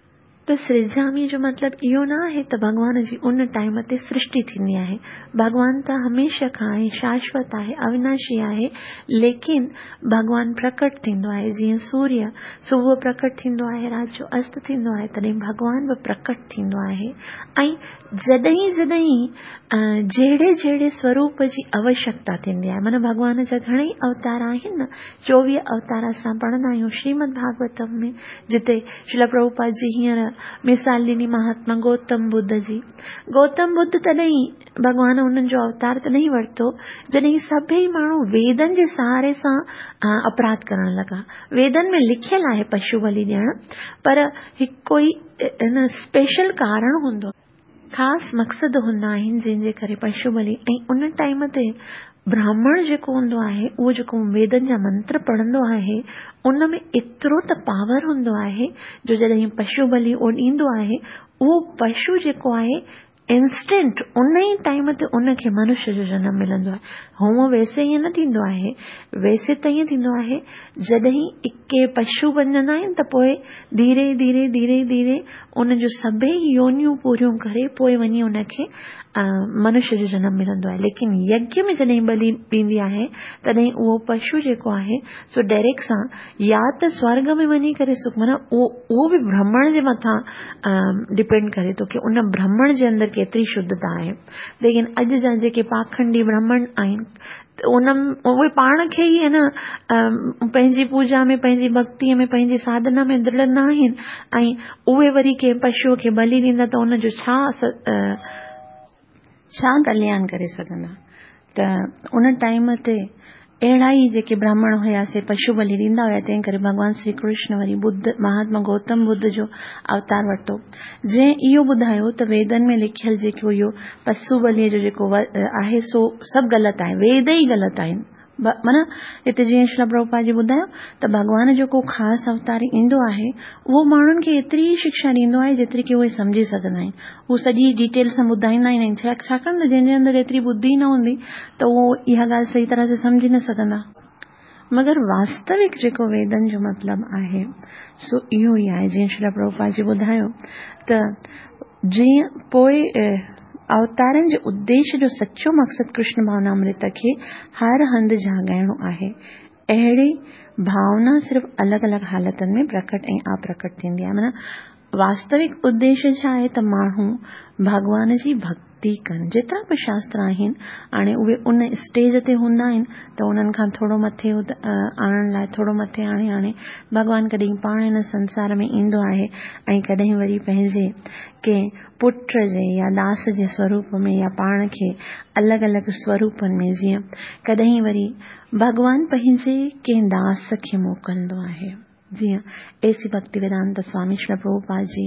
त सृजामी जो मतलब इहो न आहे त भगवान जी उन टाइम ते सृष्टि थींदी आहे। भगवान त हमेशह खां आहे, शाश्वत आहे, अविनाशी आहे, लेकिन भगवान प्रकट थींदो आहे। जीअं सूर्य सुबुह प्रकट थींदो आहे, राति जो अस्त थींदो आहे, तॾहिं भगवान बि प्रकट थींदो आहे। ऐं जॾहिं जॾहिं जहिड़े जहिड़े स्वरूप जी आवश्यकता थींदी आहे, माना भगवान जा घणेई अवतार आहिनि न। 24 अवतार असां पढ़ंदा आहियूं श्रीमद भागवतम में, जिते श्रील प्रभुपाद जी हींअर मिसाल ॾिनी महात्मा गौतम बुद्ध जी। गौतम बुद्ध तॾहिं भगवान उन्हनि जो अवतार तॾहिं वरितो जॾहिं सभई माण्हू वेदनि जे सहारे सां अपराध करण लॻा। वेदनि में लिखियल आहे पशु बलि ॾियण, पर हिकु कोई इन स्पेशल कारण हूंदो, ख़ासि मक़सद हूंदा आहिनि जंहिंजे करे पशु बलि। ऐं उन टाइम ते ब्राह्मण जेको हूंदो आहे, उहो जेको वेदनि जा मंत्र पढ़ंदो आहे, उन में एतिरो त पावर हूंदो आहे जो जॾहिं पशु बलि उहो ॾींदो आहे, उहो पशु जेको आहे इंस्टेंट उन ई टाइम ते उनखे मनुष्य जो जनम मिलंदो आहे। हूअं वैसे ईअं न थींदो आहे, वैसे त ईअं थींदो आहे जॾहिं के पशु बणजंदा आहिनि त पोइ धीरे धीरे धीरे धीरे उन जो सभई योनियूं पूरियूं करे पोइ वञी उनखे मनुष्य जो जनम मिलंदो आहे। लेकिन यज्ञ में जॾहिं बलि ॾींदी आहे तॾहिं उहो पशु जेको आहे सो डायरेक्ट सां या त स्वर्ग में वञी करे सुख, माना उहो बि ब्राह्मण जे मथां डिपेंड करे थो कि उन ब्राह्मण जे अंदरि केतिरी शुद्धता आहे। लेकिन अॼु जा जेके पाखंडी ब्राह्मण आहिनि उहे पाण खे ई न पंहिंजी पूजा में, पंहिंजी भक्तीअ में, पंहिंजी साधना में दृढ़ न आहिनि, ऐं उहे वरी कंहिं पशुअ खे बलि ॾींदा त उनजो छा कल्याण करे सघंदा। त उन टाइम ते अहिड़ा ई जेके ब्राह्मण हुया से पशु बलि ॾींदा हुया। तंहिं करे भगवान श्री कृष्ण वरी बुद्ध महात्मा गौतम बुद्ध जो अवतार वरितो, जंहिं इहो ॿुधायो त वेदनि में लिखियल जेको इहो पशु बलीअ जो जेको आहे सो सभु ग़लति आहे, वेद ई ग़लति आहिनि। माना हिते जीअं श्री प्रभुपाद जी ॿुधायो त भगवान जो को ख़ासि अवतार ईंदो आहे, उहो माण्हुनि खे एतिरी ई शिक्षा ॾींदो आहे जेतिरी की उहे सम्झी सघंदा आहिनि। उहो सॼी डिटेल सां ॿुधाईंदा ई आहिनि, छाकाणि त जंहिंजे अंदरि एतिरी बुद्धि न हूंदी त उहो इहा ॻाल्हि सही तरह सां सम्झी न सघंदा। मगर वास्तविक जेको वेदनि जो मतिलबु आहे सो इहो ई आहे, जीअं श्री प्रभुपाद जी ॿुधायो त जीअं पोइ अवतारनि जे उद्देश्य जो सच्चो मक़सदु कृष्ण भावनामृत खे हर हंधि जाॻाइणो आहे। अहिड़ी भावना सिर्फ़ अलॻि अलॻि हालतुनि में प्रकट ऐं अप्रकट थींदी आहे। माना वास्तविक उद्देश्य छा आहे त माण्हू भगवान जी भक्ति कनि। जेतिरा बि शास्त्र आहिनि हाणे उहे उन स्टेज ते हूंदा आहिनि त उन्हनि खां थोरो मथे आणण लाइ थोरो मथे आणे भगवान कॾहिं पाण इन संसार में ईंदो आहे ऐं कॾहिं वरी पंहिंजे कंहिं पुट जे या दास जे स्वरूप में या पाण खे अलॻि अलॻि स्वरूपनि में, जीअं कॾहिं वरी भगवान पंहिंजे कंहिं दास खे मोकिलींदो आहे। जीअं एसी भक्ति वेदांत स्वामी श्री प्रभुपाद जी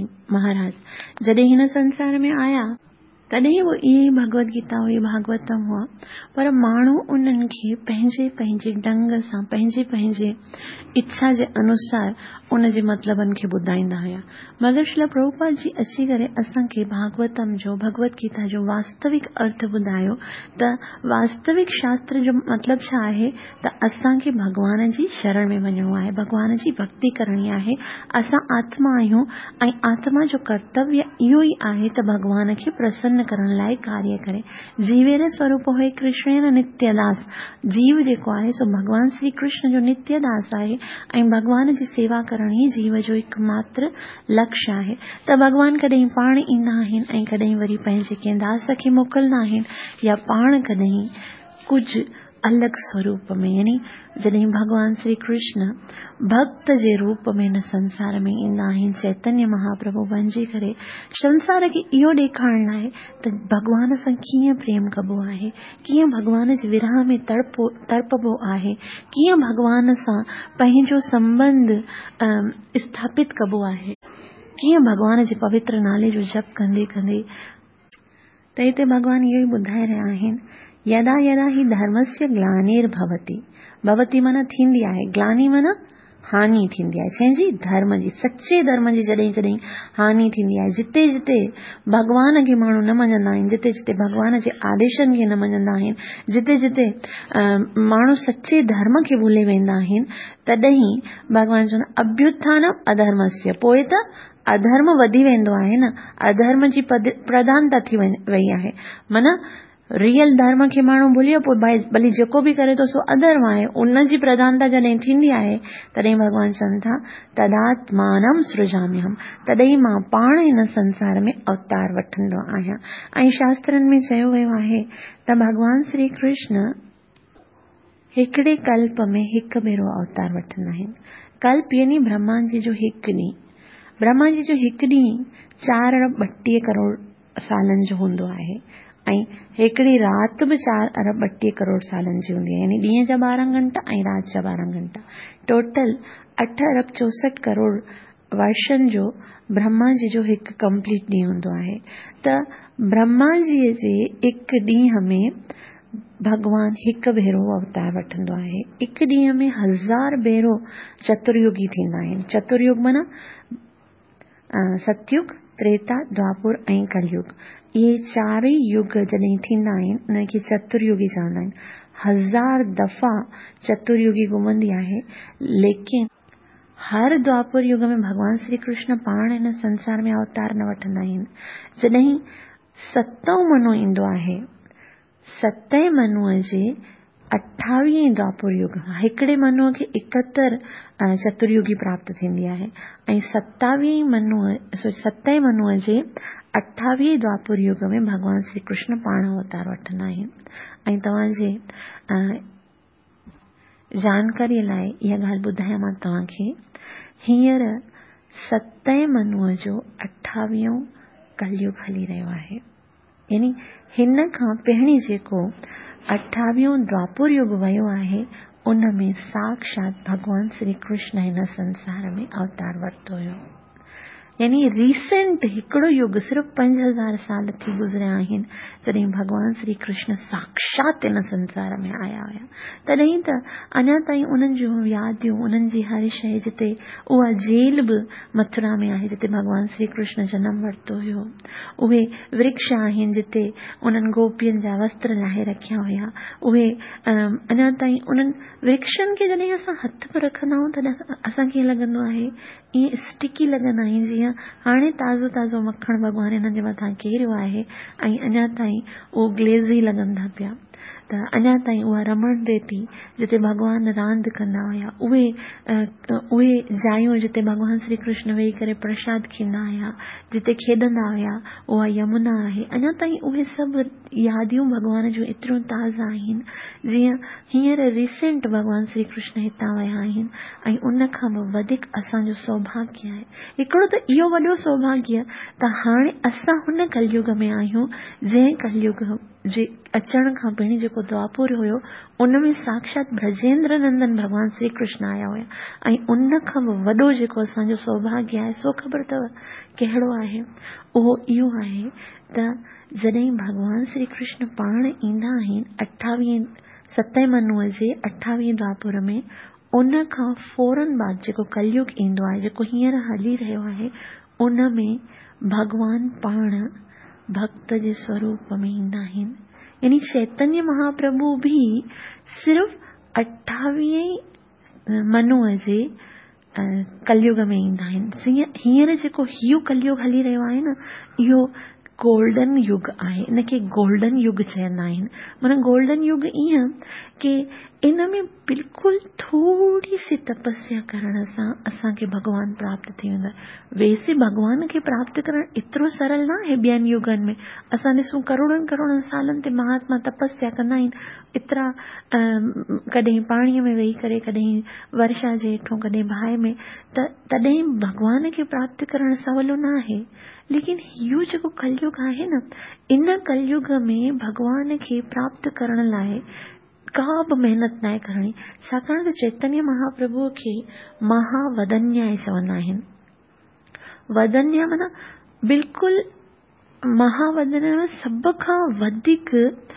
महाराज जॾहिं हिन संसार में आया तॾहिं वो इहे भगवत गीता हुई, भागवतम हुआ, पर माण्हू उन्हनि खे पंहिंजे पंहिंजे ढंग सां पंहिंजे पंहिंजे इच्छा जे अनुसार उन जे मतिलबनि खे ॿुधाईंदा हुया। मगर श्री प्रभुपाद जी अची करे असांखे भागवतम जो, भगवत गीता जो वास्तविक अर्थ ॿुधायो त वास्तविक शास्त्र जो मतिलबु छा आहे त असांखे भगवान जी शरण में वञिणो आहे, भगवान जी भक्ति करणी आहे। असां आत्मा आहियूं ऐं आत्मा जो कर्तव्य इहो ई आहे त भगवान खे प्रसन्न करण लाइ कार्य करे। जीवेर स्वरूप हुए कृष्ण नित्यदास, जीव जेको आहे सो भगवान श्री कृष्ण जो नित्यदास आहे ऐं भगवान जी सेवा करण ही जीव जो एकमात्र लक्ष्य आहे। त भगवान कॾहिं पाण ईंदा आहिनि ऐं कॾहिं वरी पंहिंजे कंहिं दास खे मोकिलींदा आहिनि या पाण कॾहिं कुझु अलॻि स्वरूप में, यानी जॾहिं भगवान श्री कृष्ण भक्त जे रूप में न संसार में ईंदा आहिनि, चैतन्य महाप्रभु बणिजी करे संसार खे इहो ॾेखारण लाइ त भगवान सां कीअं प्रेम कबो आहे, कीअं भगवान जे विरह में तड़पबो आहे, कीअं भगवान सां पंहिंजो संबंध स्थापित कबो आहे, कीअं भगवान जे पवित्र नाले जो जप कंदे कंदे। त हिते भगवान इहो ई ॿुधाए रहिया आहिनि, यदा यदा ही धर्मस्य ग्लानिर्भवति, भवति माना थींदी आहे, ग्लानि माना हानि थींदी आहे। छंहिंजी धर्म जी, सच्चे धर्म जी जॾहिं जॾहिं हानि थींदी आहे, जिते जिते भगवान खे माण्हू न मञंदा आहिनि, जिते जिते भगवान जे आदेशनि खे न मञंदा आहिनि, जिते जिते माण्हू सच्चे धर्म खे भुले वेंदा आहिनि, तॾहिं भगवान चवंदा अभ्युत्थानम अधर्मस्य, पोइ त अधर्म वधी वेंदो आहे न, अधर्म जी प्रधानता थी वई आहे। माना रियल धर्म खे माण्हू भुलियो पियो, भाई भली जेको बि करे थो सो अधर्म आहे। उन जी प्रधानता जॾहिं थींदी आहे तॾहिं भॻवान चवनि था तदात्मानं सृजाम्यहम, तॾहिं मां पाण हिन संसार में अवतार वठंदो आहियां। ऐं शास्त्रनि में चयो वियो आहे त भॻवान श्री कृष्ण हिकिड़े कल्प में हिकु भेरो अवतार वठंदा आहिनि। कल्प यानी ब्रह्मा जी जो हिकु ॾींहुं, ब्रह्मा जी जो हिकु ॾींहुं 4.32 करोड़ सालनि जो हूंदो आहे ऐं हिकिड़ी राति बि 4.32 करोड़ सालनि जी हूंदी आहे, यानी ॾींहं जा 12 घंटा ऐं राति जा 12 घंटा, टोटल 8.64 करोड़ वर्षनि जो ब्रह्मा जी जो हिकु कंप्लीट ॾींहुं हूंदो आहे। त ब्रह्मा जी जे हिकु ॾींहं में भगवान हिकु भेरो अवतार वठंदो आहे। हिकु ॾींहं में 1000 भेरो चतुर्युगी थींदा आहिनि। चतुर्युग माना सतयुग, त्रेता, द्वापुर ऐं कलयुग, इहे 4 युग जॾहिं थींदा आहिनि उनखे चतुर्युगी चवंदा आहिनि। 1000 दफ़ा चतुर्युगी घुमंदी आहे, लेकिन हर द्वापुर युग में भगवान श्री कृष्ण पाण हिन संसार में अवतार न वठंदा आहिनि। जॾहिं 7हों महीनो ईंदो आहे, 7 महीने जे 28 द्वापुर युग, हिकिड़े महीने खे 71 चतुर्युगी प्राप्त थींदी आहे ऐं 7 महीने जे 28 द्वापुर युग में भगवान श्री कृष्ण पाण अवतार वठंदा आहिनि। ऐं तव्हांजे जानकारीअ लाइ इहा ॻाल्हि ॿुधायां मां तव्हांखे, हींअर 7 महीने जो 28 कलयुग हली रहियो आहे, यानी हिन खां पहिरीं जेको 28 द्वापुर युग वियो आहे उन में साक्षात भगवान श्री कृष्ण हिन संसार में अवतार वरितो हुयो। यानी रीसेंट हिकिड़ो युग, सिर्फ़ 5000 साल थी गुज़रिया आहिनि जॾहिं भगवान श्री कृष्ण साक्षात हिन संसार में आया हुया। तॾहिं त अञा ताईं उन्हनि जूं यादियूं, उन्हनि जी हर शइ, जिते उहा जेल बि मथुरा में आहे जिते भगवान श्री कृष्ण जनम वरितो हुयो, उहे वृक्ष आहिनि जिते उन्हनि गोपियुनि जा वस्त्र लाहे रखिया हुया, उहे अञा ताईं उन्हनि वृक्षनि खे जॾहिं असां हथ में रखंदा आहियूं तॾहिं असांखे लॻंदो आहे ईअं स्टिकी लॻंदा आहिनि, जीअं हाणे ताज़ो ताज़ो मक्खण भॻवान हिननि जे मथां केरियो आहे ऐं अञा ताईं उहो ग्लेज़ी लॻनि था पिया। त अञा ताईं उहा रमण रेती जिते भॻवान रांदि कंदा हुया, उहे जायूं जिते भॻवान श्री कृष्ण वेही करे प्रसाद खींदा हुया, जिते खेॾंदा हुया, उहा यमुना आहे। अञा ताईं उहे सभु यादियूं भॻवान जूं एतिरियूं ताज़ा आहिनि जीअं हींअर रिसेंट भॻवान श्री कृष्ण हितां विया आहिनि। ऐं उन खां बि वधीक असांजो सौभाग्य आहे, हिकिड़ो त इहो वॾो सौभाग्य त हाणे असां हुन कलयुग में आहियूं जंहिं कलयुग जे अचण खां पहिरीं जेको द्वापुर हुयो उनमें साक्षात ब्रजेंद्र नंदन भगवान श्री कृष्ण आया हुया। ऐं उन खां बि वॾो जेको असांजो सौभाग्य आहे सो ख़बर अथव कहिड़ो आहे? उहो इहो आहे त जॾहिं भगवान श्री कृष्ण पाण ईंदा आहिनि 7 महीने जे 28 द्वापुर में, उन खां फौरन बाद जेको कलयुग ईंदो आहे, जेको हींअर हली रहियो आहे, उन में भगवान पाण भक्त जे स्वरूप में ईंदा आहिनि। यानी चैतन्य महाप्रभु भी सिर्फ 28 महीने जे कलयुग में ईंदा आहिनि। हींअर जेको इहो कलयुग हली रहियो आहे न, इहो गोल्डन युग आहे, इनखे गोल्डन युग चवंदा आहिनि। माना गोल्डन युग ईअं कि इन में बिल्कुलु थोड़ी सी तपस्या करण सां असांखे भगवान प्राप्त थी वेंदो आहे। वैसे भगवान खे प्राप्त करणु एतिरो सरल न आहे ॿियनि युगनि में। असां ॾिसूं करोड़नि सालनि ते महात्मा तपस्या कंदा आहिनि, एतिरा कॾहिं पाणीअ में वेही करे, कॾहिं वर्षा जे हेठों, कॾहिं बाहि में, तॾहिं भगवान खे प्राप्त करणु सवलो न आहे। लेकिन इहो जेको कलयुग आहे न, इन कलयुग में भगवान खे प्राप्त करण लाइ का बि महिनत न आहे करणी, छाकाणि त चैतन्य महाप्रभुअ खे महावदन्याय चवंदा आहिनि। वदन्य माना बिल्कुलु महावदन्य में सभ खां वधीक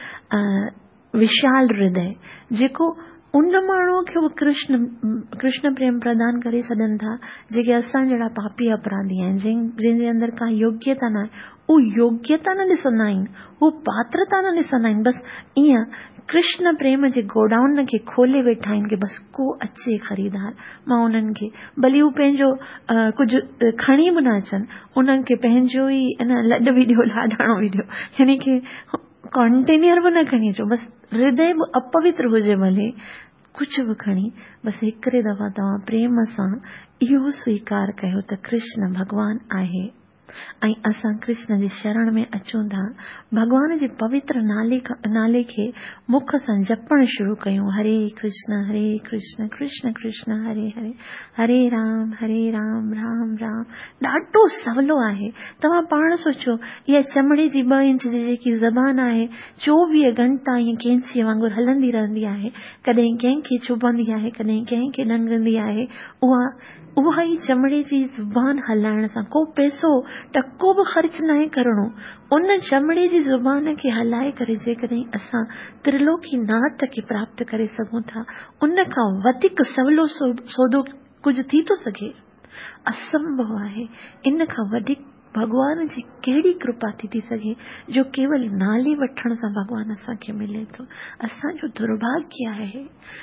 विशाल हृदय, जेको उन माण्हूअ खे उहो कृष्ण प्रेम प्रदान करे सघनि था जेके असां जहिड़ा पापी अपराधी आहिनि, जंहिंजे अंदर का योग्यता न आहे। उहो योग्यता न ॾिसंदा आहिनि, उहो पात्रता न ॾिसंदा आहिनि, बसि ईअं कृष्ण प्रेम जे गोडाउन खे खोले वेठा आहिनि कि बस को अचे ख़रीदार, मां उन्हनि खे भली हू पंहिंजो कुझु खणी बि न अचनि, उन्हनि खे पंहिंजो ई लॾ बि ॾियो, लाॾाणो बि ॾियो, यानी कि कंटेनर बि न खणी अचो, बस हृदय बि अपवित्र हुजे भले, कुझु बि खणी बस हिकिड़े दफ़ा तव्हां प्रेम सां इहो स्वीकार कयो त कृष्ण भगवान आहे ऐं असां कृष्ण जी शरण में अचूं था, भगवान जे पवित्र नाले खे मुख सां जपण शुरू कयूं, हरे कृष्ण कृष्ण कृष्ण हरे हरे, हरे राम राम राम। ॾाढो सवलो आहे। तव्हां पाण सोचो, इहा चमड़े जी 2 इंच जी जेकी ज़बान आहे 24 घंटा ईअं कैंचीअ वांगुरु हलंदी रहंदी आहे, कॾहिं कंहिंखे चुभंदी आहे, कॾहिं कंहिंखे ॾंगंदी आहे। उहा ई चमड़े जी ज़ुबान हलाइण सां को पैसो टको बि ख़र्च न आहे करणो। उन चमड़े जी ज़ुबान खे हलाए करे जेकॾहिं असां त्रिलोकीनाथ खे प्राप्त करे सघूं था, उन खां वधीक सवलो सौदो कुझु थी थो सघे? असंभव आहे। इन खां वधीक भगवान जी कहिड़ी कृपा थी सघे जो केवल नाले वठण सां भगवान असांखे मिले थो। असांजो दुर्भाग्य आहे,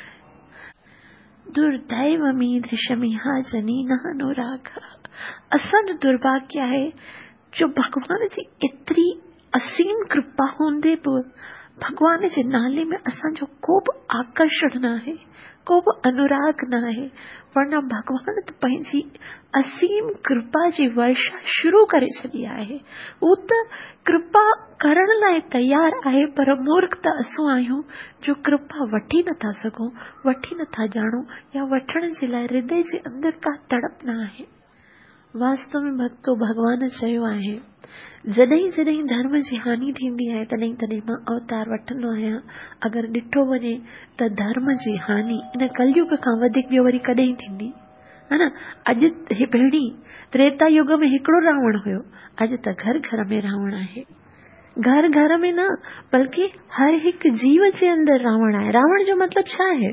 दुर्दैवमी दृशमी हा जनी अनुराग। असांजो दुर्भाग्य आहे जो भगवान जी एतिरी असीम कृपा हूंदे बि भगवान जे नाले में असांजो को बि आकर्षण न आहे, को बि अनुराग न आहे, वरना भगवान त पंहिंजी असीम कृपा जी वर्षा शुरू करे छॾी आहे। हू त कृपा करण लाइ तयार आहे, पर मूर्ख त असूं आहियूं जो कृपा वठी नथा सघूं, वठी नथा ॼाणूं, या वठण जे लाइ हृदय जे अंदर का तड़प न आहे। वास्तव में भक्तो, भगवान चयो आहे, जॾहिं जॾहिं धर्म जी हानि थींदी आहे तॾहिं तॾहिं मां अवतार वठंदो आहियां। अगरि ॾिठो वञे त धर्म जी हानि इन कलयुग खां वधीक ॿियो वरी कॾहिं थींदी, है न? अॼु भेणी त्रेता युग में हिकिड़ो रावण हुयो, अॼु त घर घर में रावण आहे। घर घर में न, बल्कि हर हिकु जीव जे अंदर रावण आहे। रावण जो मतलब छा आहे?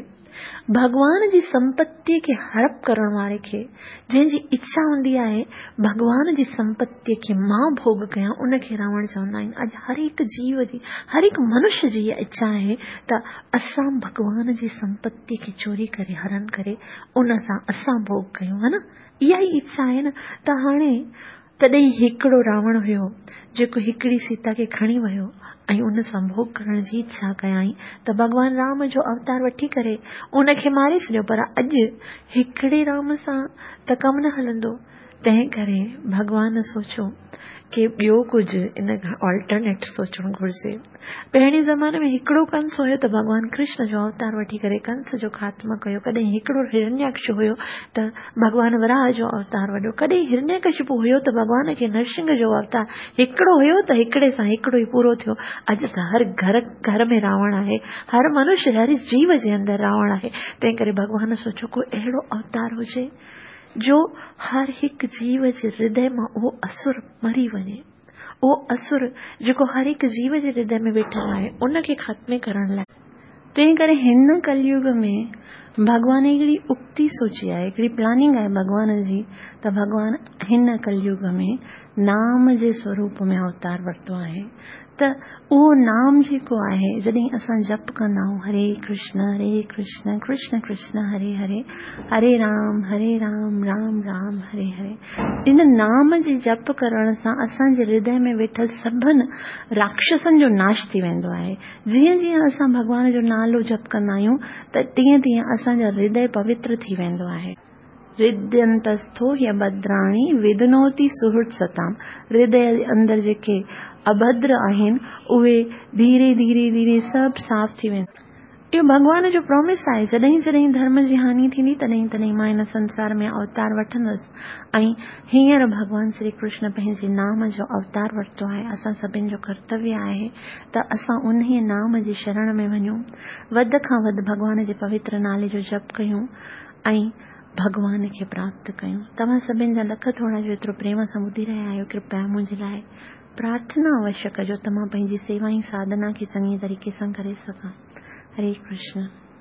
भगवान जी संपत्ति खे हड़प करण वारे खे, जंहिंजी इच्छा हूंदी आहे भगवान जी संपत्ति खे मां भोग कयां, उनखे रावण चवंदा आहिनि। अॼु हर हिकु जीव जी, हर हिकु मनुष्य जी इहा इच्छा आहे त असां भगवान जी संपत्ति खे चोरी करे हरण करे उन सां असां भोग कयूं, है न? इहा ई इच्छा आहे न। त हाणे तॾहिं हिकिड़ो रावण हुयो जेको हिकिड़ी सीता खे खणी वियो ऐं उन सां भोग करण जी इच्छा कयाई, त भगवान राम जो अवतार वठी करे उनखे मारे छॾियो। पर अॼु हिकिड़े राम सां त कम न हलंदो, तंहिं करे भगवान सोचो कि ॿियो कुझु इन खां ऑल्टरनेट सोचणु घुर्जे। पहिरीं ज़माने में हिकिड़ो कंस हुयो त भगवान कृष्ण जो अवतार वठी करे कंस जो खात्मो कयो। कॾहिं हिकिड़ो हिरण्याक्ष हुयो त भगवान वराह जो अवतार वठो। कॾहिं हिरण्यकशिपु हुयो त भगवान खे नरसिंह जो अवतार, हिकिड़ो हुयो त हिकिड़े सां हिकिड़ो ई पूरो थियो। अॼु त हर घर घर में रावण आहे, हर मनुष्य, हर जीव जे अंदर रावण आहे। तंहिं करे भगवान सोचो को अहिड़ो अवतार हुजे जो हर हिकु जीव जे हृदय मां उहो असुर मरी वञे, उहो असुर जेको हर हिकु जीव जे हृदय में वेठल आहे उनखे ख़त्मे करण लाइ। तंहिं करे हिन कलयुग में भगवान हिकिड़ी उक्ति सोची आहे, हिकिड़ी प्लानिंग आहे भगवान जी, त भगवान हिन कलयुग में नाम जे स्वरूप में अवतार वरितो आहे। त उहो नाम जेको आहे, जॾहिं असां जप कंदा आहियूं हरे कृष्ण कृष्ण कृष्ण हरे हरे, हरे राम राम राम हरे हरे, इन नाम जे जप करण सां असांजे हृदय में वेठल सभनि राक्षसनि जो नाश थी वेंदो आहे। जीअं जीअं असां भगवान जो नालो जप कंदा आहियूं त तीअं तीअं असांजा हृदय पवित्र थी वेंदो आहे। हृदयंतस्थो ह्यभद्राणि विदनोति सुहृत् सताम। हृदय अंदर जेके अभद्र आहिनि उहे धीरे धीरे धीरे सभु साफ़ थी वेंदा। इहो भगवान जो प्रॉमिस आहे। जॾहिं जॾहिं धर्म जी हानि थींदी तॾहिं तॾहिं मां इन संसार में अवतार वठंदसि। ऐं हींअर भगवान श्री कृष्ण पंहिंजे नाम जो अवतार वरितो आहे। असां सभिनि जो कर्तव्य आहे त असां उन्हीअ नाम जी शरण में वञूं, वध खां वधि भगवान जे पवित्र नाले जो जप कयूं ऐं भगवान खे प्राप्त कयूं। तव्हां सभिनि जा लख थोड़ा जो एतिरो प्रेम सां ॿुधी रहिया आहियो। कृपया मुंहिंजे लाइ प्रार्थना अवश्य कजो त मां पंहिंजी सेवा ऐं साधना खे चङी तरीक़े सां करे सघां। हरे कृष्ण।